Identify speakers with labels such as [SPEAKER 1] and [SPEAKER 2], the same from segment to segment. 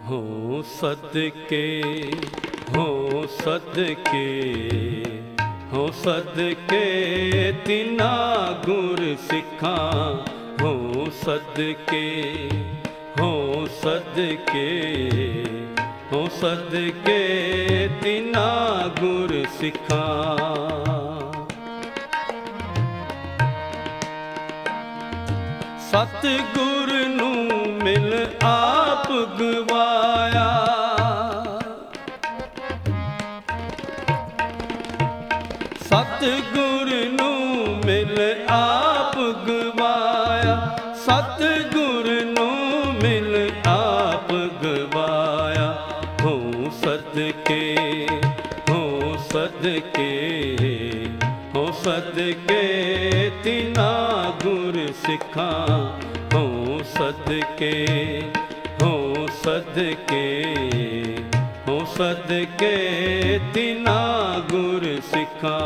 [SPEAKER 1] हो सदके हो सदके हो सदके तिना गुर सिखा हो सदके हो सदके हो सदके तिना गुर सिखा। सतगुर नू मिल आप गवाया, सतगुर नू मिल आप गवाया, सतगुर नू मिल आप गवाया। हो सदके हो सदके हो सदके तिना गुर सिखा हो सदके हो सदके हो सदके तिना गुर सिखा।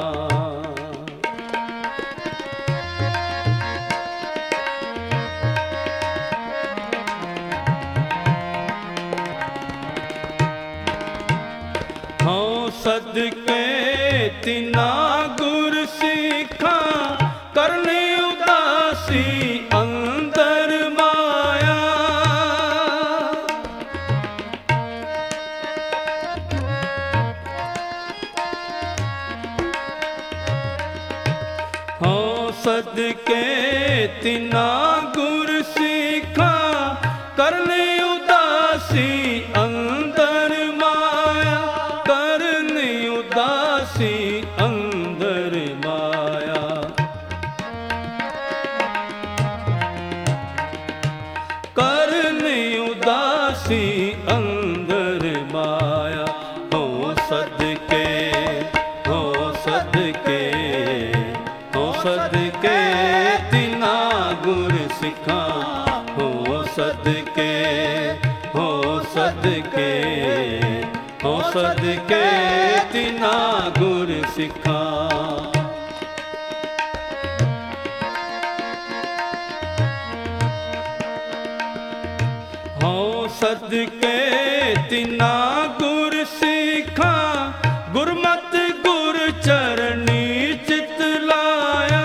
[SPEAKER 1] हो सदके तिना गुर सिखा करने उदासी अंदर माया। हो सदके तिना गुर सिखा करने उदासी अंदर माया, करने उदासी अंदर माया। करने उदासी अंदर माया। हो सदके हो सदके हो सदके तिना गुर सिखा हो सदके हो सदके हो सदके तिना गुर सिखा। हो सदके तिना गुर सिखा गुरमत गुर चरनी चित लाया।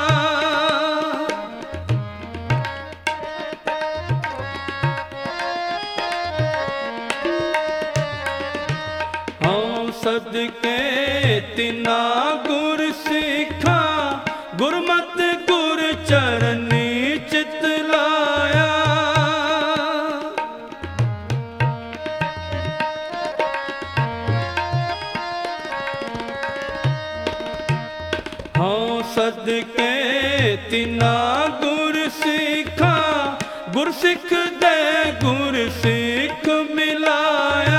[SPEAKER 1] हो सदके तिना गुर सिखा गुरमत गुर चरनी चित लाया। हो सदके तिना गुर सिखा गुर सिख दे गुर सिख मिलाया।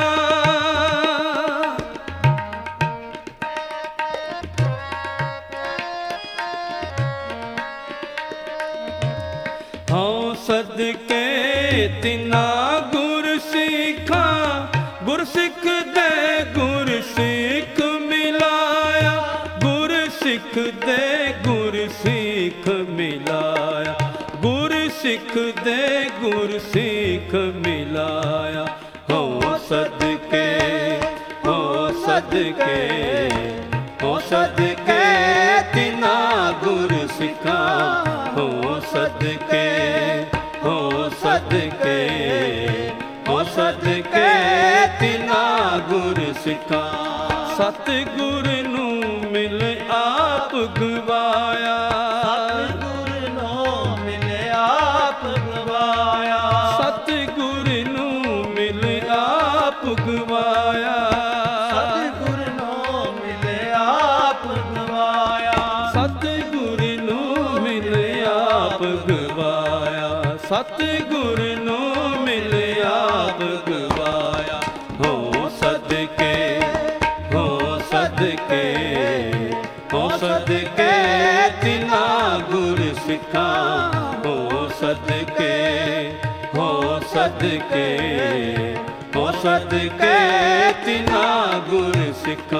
[SPEAKER 1] हो सदके तिना गुर सिखा गुर सिख दे गुर सिख मिलाया। गुर सिख दे गुर सिख मिलाया, गुर सिख दे गुर सिख मिलाया। हो सदके हो सदके हो सदके तिना गुर सिखा हो सदके हो सदके हो सदके तिना गुर सिखा। सतगुर नू मिल आप गवाया,
[SPEAKER 2] सतगुर नू मिल आप गवाया,
[SPEAKER 1] सतगुर नू मिल आप गवाया।
[SPEAKER 2] सतगुर नू मिल आप गवाया,
[SPEAKER 1] सतगुर नू मिल आप गवाया, सतगुर नू मिल आप गवाया। हो सदके हो सदके हो सदके तिना गुर सिखा हो सदके हो सदके हो सदके तिना गुर सिखा।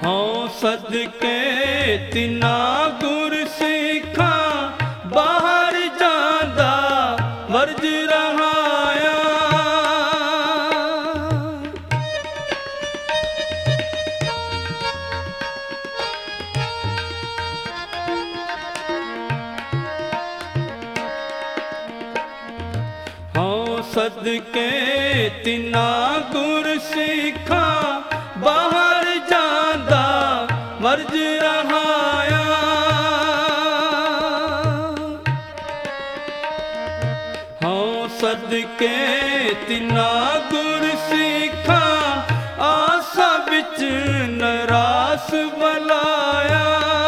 [SPEAKER 1] ਹਉ ਸਦਕੇ ਤਿਨਾ ਗੁਰ ਸਿੱਖਾਂ ਬਾਹਰ ਜਾਂਦਾ ਵਰਜ ਰਹਾਇਆ। ਹਉ ਸਦਕੇ ਤਿਨਾ ਗੁਰ ਸਿੱਖਾਂ ਬਾਹਰ ਜਾਂਦਾ ਵਰਜ ਰਹਾਇਆ। ਹਉ ਸਦਕੇ ਤਿਨਾ ਗੁਰ ਸਿੱਖਾਂ ਆਸਾ ਵਿੱਚ ਨਰਾਸ ਬਲਾਇਆ।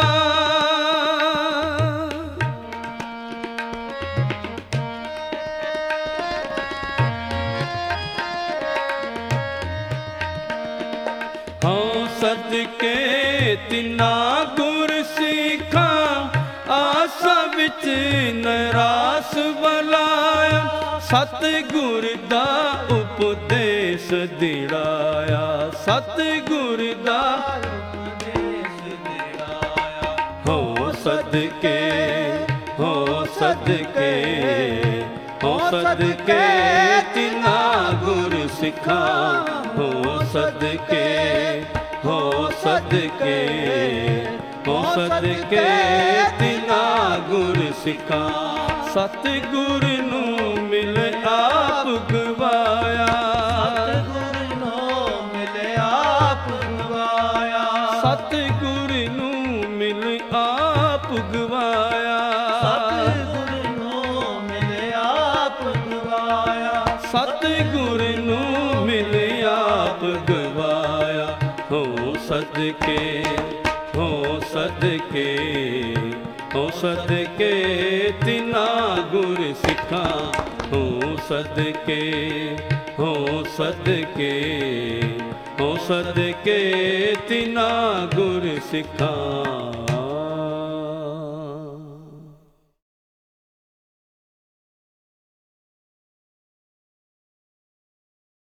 [SPEAKER 1] ਹਉ ਸਦਕੇ ਤਿਨਾ ਗੁਰ ਸਿੱਖਾਂ ਆਸਾ ਵਿੱਚ ਨਰਾਸ ਬਲਾਇਆ। ਸਤਿਗੁਰ ਦਾ ਉਪਦੇਸ਼ ਦਿੜਾਇਆ, ਸਤਿਗੁਰ ਦਾ
[SPEAKER 2] ਉਪਦੇਸ਼ ਦਿੜਾਇਆ।
[SPEAKER 1] ਹਉ ਸਦਕੇ, ਹਉ ਸਦਕੇ, ਹਉ ਸਦਕੇ ਤਿਨਾ ਗੁਰ ਸਿੱਖਾਂ। ਹਉ ਸਦਕੇ, ਹਉ ਸਦਕੇ, ਹਉ ਸਦਕੇ ਤਿਨਾ ਗੁਰ ਸਿੱਖਾਂ। ਸਤਿਗੁਰ ਨੂੰ ਮਿਲ ਆਪ ਗਵਾਇਆ,
[SPEAKER 2] ਸਤਿਗੁਰ ਨੂੰ ਮਿਲ ਆਪ ਗਵਾਇਆ।
[SPEAKER 1] ਸਤਿਗੁਰ ਨੂੰ ਮਿਲ ਆਪ ਗਵਾਇਆ।
[SPEAKER 2] ਸਤਿਗੁਰ ਨੂੰ ਮਿਲ ਆਪ ਗਵਾਇਆ।
[SPEAKER 1] ਸਤਿਗੁਰ ਨੂੰ ਮਿਲ ਆਪ ਗਵਾਇਆ। ਹਉ ਸਦਕੇ, ਹਉ ਸਦਕੇ, ਹਉ ਸਦਕੇ ਤਿਨਾ ਗੁਰ ਸਿੱਖਾਂ। ਹਉ ਸਦਕੇ, ਹਉ ਸਦਕੇ, ਹਉ ਸਦਕੇ ਤਿਨਾ ਗੁਰ ਸਿੱਖਾਂ।